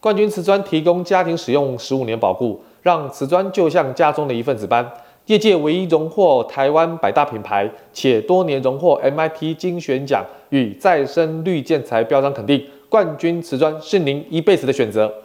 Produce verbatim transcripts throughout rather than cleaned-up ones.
冠军瓷砖提供家庭使用十五年保固，让瓷砖就像家中的一份子般。业界唯一荣获台湾百大品牌，且多年荣获 M I T 精选奖与再生绿建材标章肯定，冠军瓷砖是您一辈子的选择。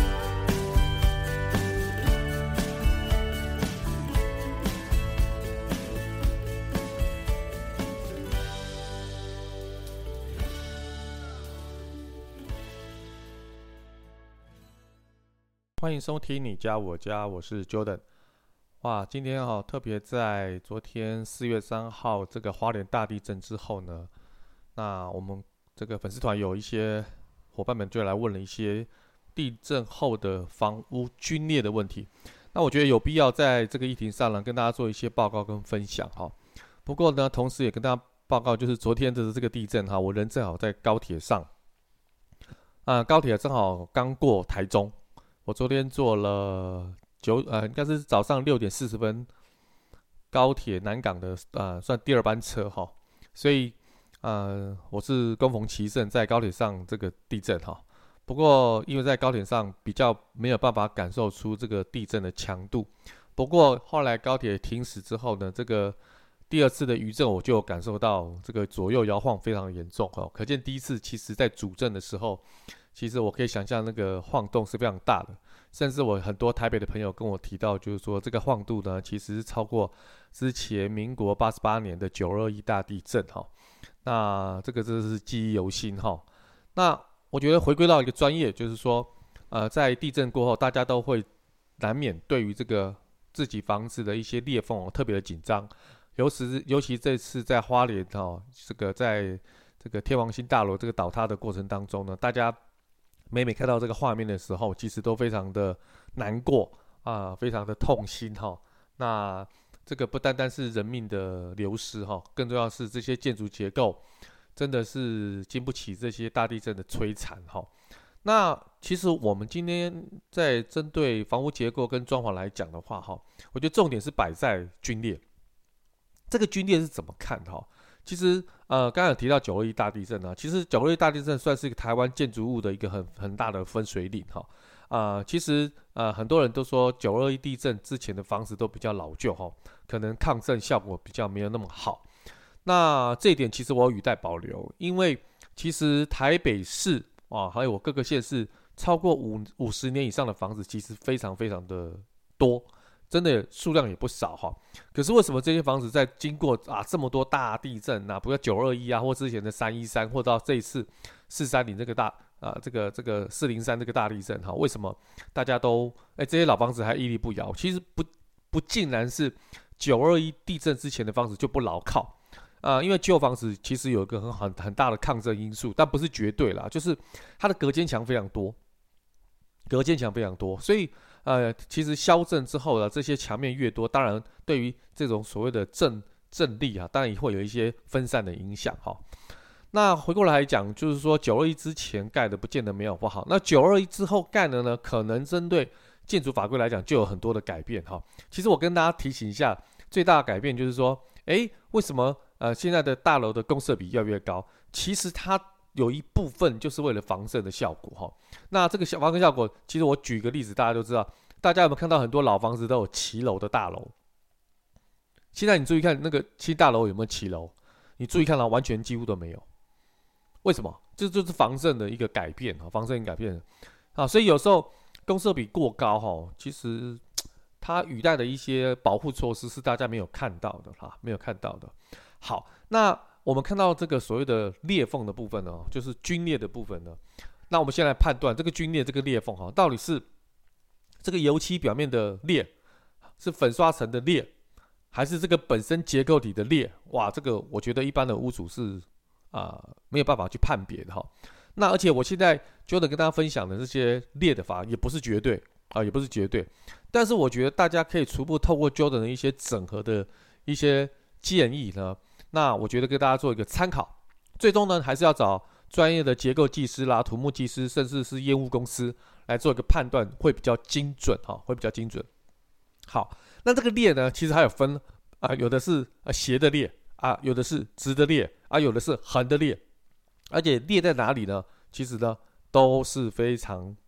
欢迎收听你家我家，我是 Jordan。哇，今天哈、哦、特别在昨天四月三号这个花莲大地震之后呢，那我们这个粉丝团有一些伙伴们就来问了一些地震后的房屋龟裂的问题。那我觉得有必要在这个议题上呢跟大家做一些报告跟分享哈、哦。不过呢，同时也跟大家报告，就是昨天的这个地震哈，我人正好在高铁上，啊，高铁正好刚过台中。我昨天坐了九呃，应该是早上六点四十分高铁南港的呃，算第二班车哈，所以呃，我是恭逢其盛在高铁上这个地震哈。不过因为在高铁上比较没有办法感受出这个地震的强度，不过后来高铁停驶之后呢，这个第二次的余震我就感受到这个左右摇晃非常严重哈，可见第一次其实在主震的时候。其实我可以想象那个晃动是非常大的，甚至我很多台北的朋友跟我提到，就是说这个晃度呢，其实是超过之前民国八十八年的九二一大地震哈。那这个真的是记忆犹新哈。那我觉得回归到一个专业，就是说，呃，在地震过后，大家都会难免对于这个自己房子的一些裂缝、哦、特别的紧张，尤其尤其这次在花莲哈、哦，这个在这个天王星大楼这个倒塌的过程当中呢，大家每每看到这个画面的时候，其实都非常的难过啊，非常的痛心哈。那这个不单单是人命的流失哈，更重要是这些建筑结构真的是经不起这些大地震的摧残哈。那其实我们今天在针对房屋结构跟装潢来讲的话哈，我觉得重点是摆在龟裂。这个龟裂是怎么看哈？其实，呃，刚刚有提到九二一大地震啊，其实九二一大地震算是一个台湾建筑物的一个很很大的分水岭哈。啊、呃，其实呃很多人都说九二一地震之前的房子都比较老旧哈，可能抗震效果比较没有那么好。那这一点其实我语带保留，因为其实台北市啊，还有我各个县市超过五五十年以上的房子，其实非常非常的多。真的数量也不少哈，可是为什么这些房子在经过啊这么多大地震啊，不要九二一啊，或之前的三一三，或到这一次四三零这个大啊这个这个四零三这个大地震哈，为什么大家都哎这些老房子还屹立不摇？其实不不尽然是九二一地震之前的房子就不牢靠啊，因为旧房子其实有一个很很很大的抗震因素，但不是绝对啦，就是它的隔间墙非常多，隔间墙非常多，所以。呃，其实消震之后呢，这些墙面越多，当然对于这种所谓的震震力啊，当然也会有一些分散的影响哈。那回过来讲，就是说九二一之前盖的不见得没有不好，那九二一之后盖的呢，可能针对建筑法规来讲就有很多的改变哈。其实我跟大家提醒一下，最大的改变就是说，哎，为什么呃现在的大楼的公设比越来越高？其实它有一部分就是为了防震的效果哈。那这个防震效果，其实我举个例子，大家都知道。大家有没有看到很多老房子都有骑楼的大楼？现在你注意看那个新大楼有没有骑楼？你注意看到完全几乎都没有。为什么？这就是防震的一个改变啊，防震改变啊，所以有时候公设比过高哈，其实它语带的一些保护措施是大家没有看到的哈，没有看到的。好，那我们看到这个所谓的裂缝的部分呢，就是龟裂的部分呢。那我们先来判断这个龟裂这个裂缝哈，到底是这个油漆表面的裂，是粉刷层的裂，还是这个本身结构体的裂？哇，这个我觉得一般的屋主是啊、呃、没有办法去判别的哈。那而且我现在就能跟大家分享的这些裂的法也不是绝对啊，也不是绝对，但是我觉得大家可以初步透过 Jordan 的一些整合的一些建议呢，那我觉得跟大家做一个参考。最终呢，还是要找专业的结构技师啦、土木技师，甚至是验屋公司。来做一个判断会比较精准哈，会比较精准。好，那这个裂呢，其实还有分啊、呃，有的是呃斜的裂啊，有的是直的裂啊，有的是横的裂，而且裂在哪里呢？其实呢都是非常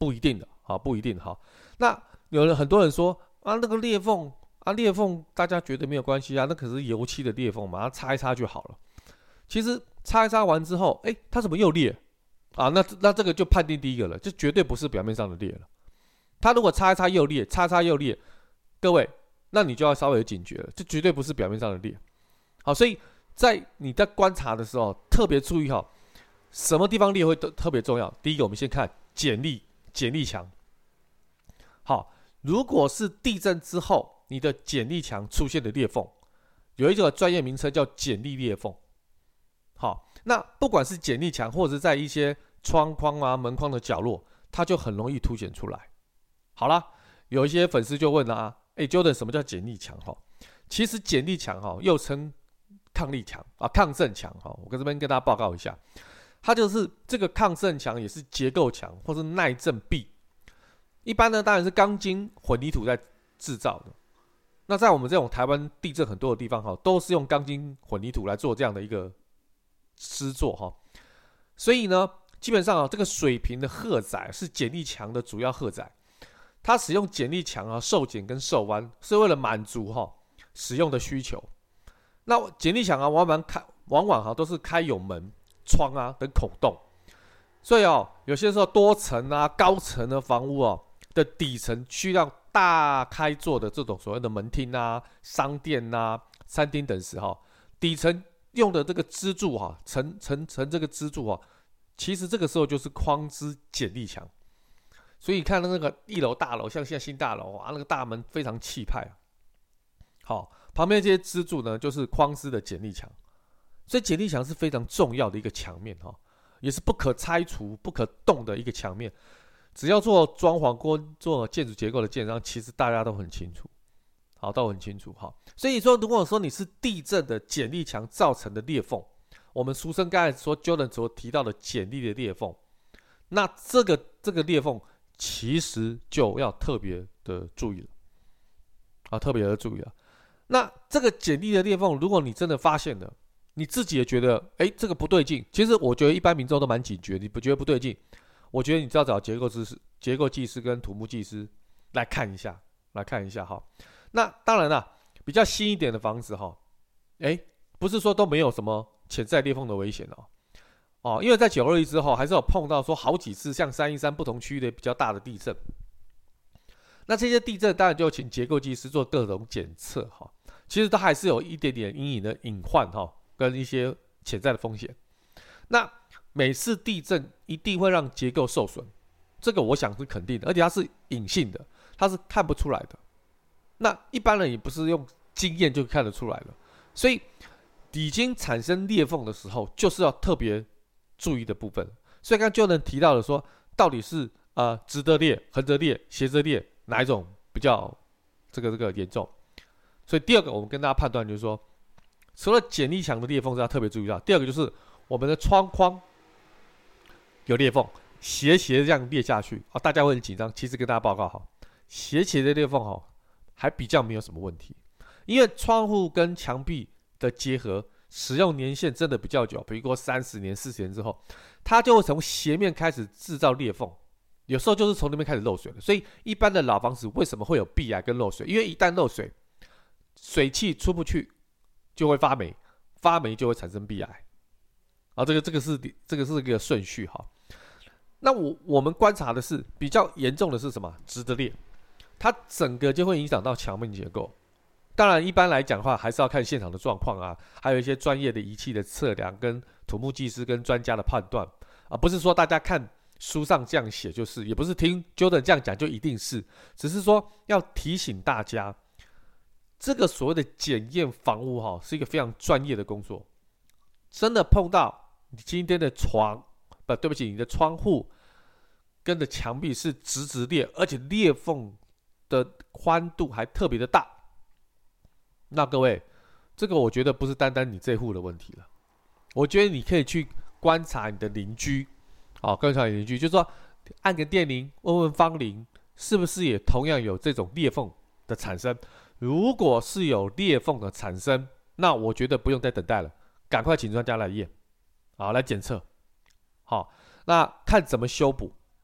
不一定的，好，不一定哈。那有人很多人说啊，那个裂缝啊，裂缝大家觉得没有关系啊，那可是油漆的裂缝嘛，它擦一擦就好了。其实擦一擦完之后，哎，它怎么又裂啊？那那这个就判定第一个了，就绝对不是表面上的裂了。它如果擦一擦又裂，擦一擦又裂，各位，那你就要稍微有警觉了，这绝对不是表面上的裂。好，所以在你在观察的时候，特别注意哈，什么地方裂会特别重要。第一个，我们先看剪力，剪力墙。好，如果是地震之后，你的剪力墙出现的裂缝，有一个专业名称叫剪力裂缝。好，那不管是剪力墙，或者是在一些窗框啊、门框的角落，它就很容易凸显出来。好啦，有一些粉丝就问了啊，哎 ，Jordan 什么叫剪力墙？哈，其实剪力墙哈又称抗力墙啊、抗震墙哈，我跟这边跟大家报告一下，它就是这个抗震墙也是结构墙或是耐震壁。一般呢，当然是钢筋混凝土在制造的。那在我们这种台湾地震很多的地方哈，都是用钢筋混凝土来做这样的一个施作哈，所以呢，基本上啊，这个水平的荷载是剪力墙的主要荷载。它使用剪力墙啊，受剪跟受弯，是为了满足哈使用的需求。那剪力墙啊，往往开往往哈都是开有门、窗啊等孔洞，所以哦，有些时候多层啊、高层的房屋哦的底层需要大开做的这种所谓的门厅啊、商店啊、餐厅等时哈，底层用的这个支柱哈，层层层这个支柱啊，其实这个时候就是框支剪力墙。所以你看那个一楼大楼，像现在新大楼啊，那个大门非常气派啊。好，旁边这些支柱呢，就是框支的剪力墙。所以剪力墙是非常重要的一个墙面哈，也是不可拆除、不可动的一个墙面。只要做装潢或做建筑结构的建商，其实大家都很清楚，好，都很清楚哈。所以说，如果说你是地震的剪力墙造成的裂缝，我们俗称刚才说 Jordan 所提到的剪力的裂缝，那这个这个裂缝其实就要特别的注意了，啊，特别的注意了。那这个剪力的裂缝，如果你真的发现了，你自己也觉得，哎，这个不对劲。其实我觉得一般民众都蛮警觉，你不觉得不对劲？我觉得你只要找结构知识、结构技师跟土木技师来看一下，来看一下哈。那当然啦，比较新一点的房子哈，哎，不是说都没有什么潜在裂缝的危险哦。哦，因为在九二一之后，还是有碰到说好几次像三一三不同区域的比较大的地震。那这些地震当然就请结构技师做各种检测哈，其实都还是有一点点阴影的隐患哈，跟一些潜在的风险。那每次地震一定会让结构受损，这个我想是肯定的，而且它是隐性的，它是看不出来的。那一般人也不是用经验就看得出来了，所以已经产生裂缝的时候，就是要特别注意的部分。所以刚刚就能提到的说，到底是呃直的裂、横着裂、斜着裂哪一种比较这个这个严重？所以第二个我们跟大家判断就是说，除了剪力墙的裂缝是要特别注意到，第二个就是我们的窗框有裂缝，斜斜这样裂下去啊，大家会很紧张。其实跟大家报告好，斜斜的裂缝哈还比较没有什么问题，因为窗户跟墙壁的结合使用年限真的比较久，比如说三十年、四十年之后，它就会从斜面开始制造裂缝，有时候就是从那边开始漏水了。所以一般的老房子为什么会有壁癌跟漏水？因为一旦漏水，水汽出不去就会发霉，发霉就会产生壁癌。啊，这个这个是这个是一个顺序哈。那我我们观察的是比较严重的是什么？直的裂，它整个就会影响到墙面结构。当然，一般来讲的话，还是要看现场的状况啊，还有一些专业的仪器的测量，跟土木技师跟专家的判断啊，不是说大家看书上这样写就是，也不是听 Jordan 这样讲就一定是，只是说要提醒大家，这个所谓的检验房屋哈，是一个非常专业的工作。真的碰到你今天的床，不，对不起，你的窗户跟的墙壁是直直裂，而且裂缝的宽度还特别的大。那各位，这个我觉得不是单单你这户的问题了，我觉得你可以去观察你的邻居，好，观察你的邻居，就是说按个电铃，问问芳邻，是不是也同样有这种裂缝的产生？如果是有裂缝的产生，那我觉得不用再等待了，赶快请专家来验，好，来检测，好，那看怎么修补，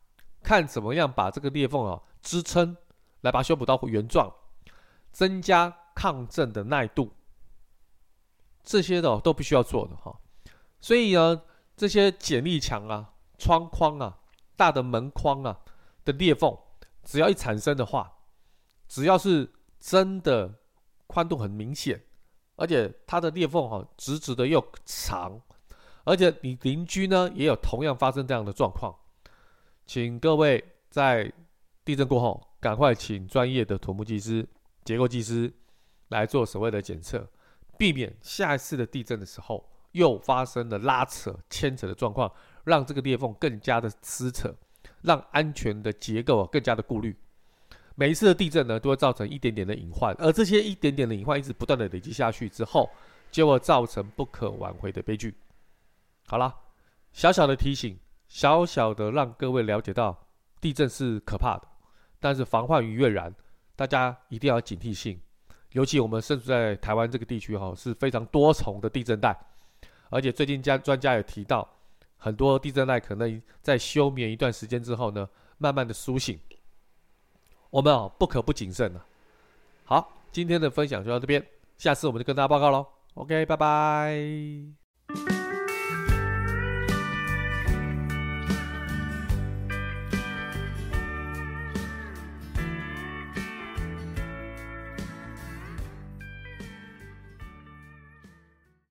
看怎么样把这个裂缝啊支撑，来把它修补到原状，增加抗震的耐度，这些的、哦、都必须要做的哈、哦。所以呢，这些剪力墙啊、窗框啊、大的门框啊的裂缝，只要一产生的话，只要是真的宽度很明显，而且它的裂缝哈、哦、直直的又长，而且你邻居呢也有同样发生这样的状况，请各位在地震过后，赶快请专业的土木技师、结构技师来做所谓的检测，避免下一次的地震的时候又发生了拉扯、牵扯的状况，让这个裂缝更加的撕扯，让安全的结构更加的顾虑。每一次的地震呢，都会造成一点点的隐患，而这些一点点的隐患一直不断的累积下去之后，就会造成不可挽回的悲剧。好啦，小小的提醒，小小的让各位了解到地震是可怕的，但是防患于未然，大家一定要警惕性。尤其我们身处在台湾这个地区是非常多重的地震带，而且最近专家也提到，很多地震带可能在休眠一段时间之后呢，慢慢的苏醒，我们不可不谨慎了。好，今天的分享就到这边，下次我们就跟大家报告咯。OK， 拜拜。